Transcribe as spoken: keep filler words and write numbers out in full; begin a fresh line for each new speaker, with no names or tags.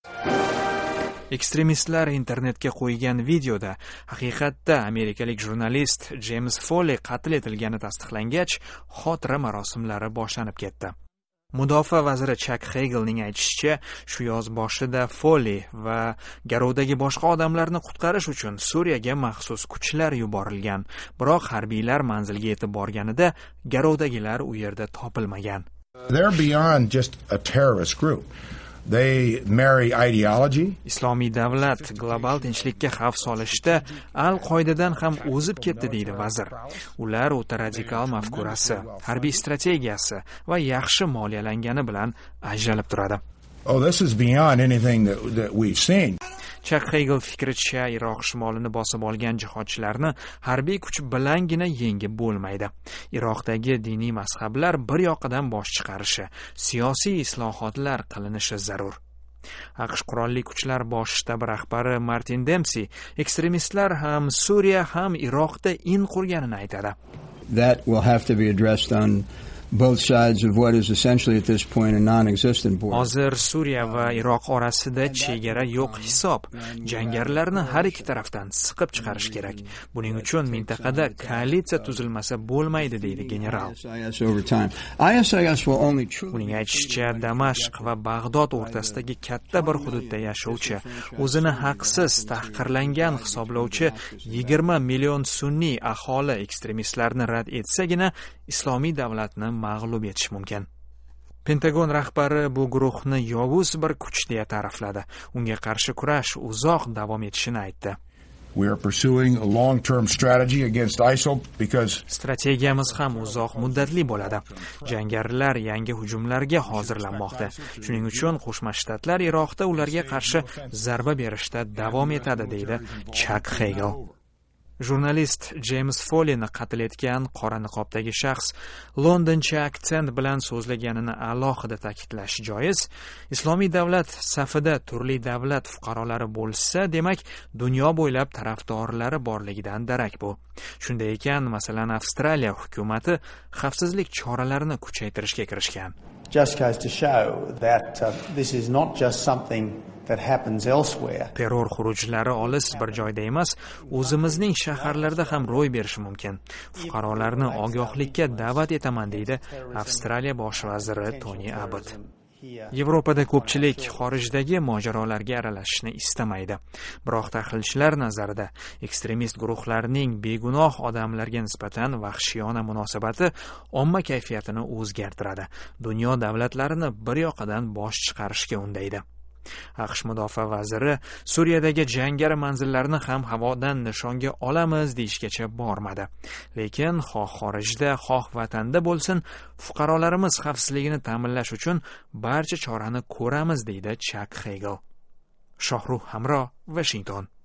Ekstremistlar internetga qo'ygan videoda haqiqatda amerikalik jurnalist James Foley qatl etilgani tasdiqlangach, xotira marosimlari boshlanib ketdi. Mudofaa vaziri Chuck Hagelning aytishicha, shu yoz boshida Foley va garovdagi boshqa odamlarni qutqarish uchun Suriyaga maxsus kuchlar yuborilgan, biroq harbiylar manzilga yetib borganida garovdagilar u yerda topilmagan.
They're beyond just a terrorist group. They marry ideology.
Islomiy davlat global tinchlikka xavf solishda al-Qoidadan ham o'zib ketdi, deydi vazir. Ular o'ta radikal mafkurasi, harbiy strategiyasi va yaxshi moliyalangani bilan ajralib turadi.
Oh, this is beyond anything that, that we've seen.
Chuck Hagel fikricha, Iroq shimolini bosib olgan jihodchilarni harbiy kuch bilangina yengib bo'lmaydi. Iroqdagi diniy mazhablar bir yoqadan bosh chiqarishi, siyosiy islohotlar qilinishi zarur. AQSh qurolli kuchlar bosh shtabi rahbari Martin Dempsey ekstremistlar ham Suriya ham Iroqda in qurganini aytadi.
That will have to be addressed on both sides of what is essentially at this point a non-existent border.
Hozir Suriya va Iroq orasida chegara yo'q hisob. Jangarilarni har ikki tarafdan siqib chiqarish kerak. Buning uchun mintaqada koalitsiya tuzilmasi bo'lmaydi, deydi general. Uning aytishicha, Damashq va Bag'dod o'rtasidagi katta bir hududda yashovchi, o'zini haqsiz tahqirlangan hisoblovchi yigirma million sunniy aholi ekstremistlarni rad etsagina islomiy davlatni mag'lub etish mumkin. Pentagon rahbari bu guruhni yovuz bir kuch deya ta'rifladi. Unga qarshi kurash uzoq davom etishini aytdi.
We are pursuing a long-term strategy against ISIL because
strategiyamiz ham uzoq muddatli bo'ladi. Jangarilar yangi hujumlarga hozirlanmoqda. Shuning uchun Qo'shma Shtatlar Iroqda ularga qarshi zarba berishda davom etadi, deydi Chuck Hagel. Jurnalist James Foleyni qatl etgan qora niqobdagi shaxs londoncha aksent bilan so'zlaganini alohida ta'kidlash joiz. Islomiy davlat safida turli davlat fuqarolari bo'lsa, demak, dunyo bo'ylab tarafdorlari borligidan darak bu. Shunday ekan, masalan, Avstraliya hukumati xavfsizlik choralarini kuchaytirishga kirishgan.
Just goes to show that uh, this is not just something that happens elsewhere.
Terror xurujlari olis bir joyda emas, o'zimizning shaharlarda ham ro'y berishi mumkin. Fuqarolarni ogohlikka da'vat etaman, deydi Avstraliya bosh vaziri Tony Abbott. Yevropada ko'pchilik xorijdagi mojarolarga aralashishni istamaydi. Biroq tahlilchilar nazarida ekstremist guruhlarning begunoh odamlarga nisbatan vahshiyona munosabati omma kayfiyatini o'zgartiradi. Dunyo davlatlarini bir yoqadan bosh chiqarishga undaydi. AQSh mudofaa vaziri Suriyadagi jangari manzillarni ham havodan nishonga olamiz deyishgacha bormadi. Lekin xoh xorijda, xoh vatanda bo'lsin, fuqarolarimiz xavfsizligini ta'minlash uchun barcha chorani ko'ramiz, deydi Chuck Hagel. Shohruh Hamro, Washington.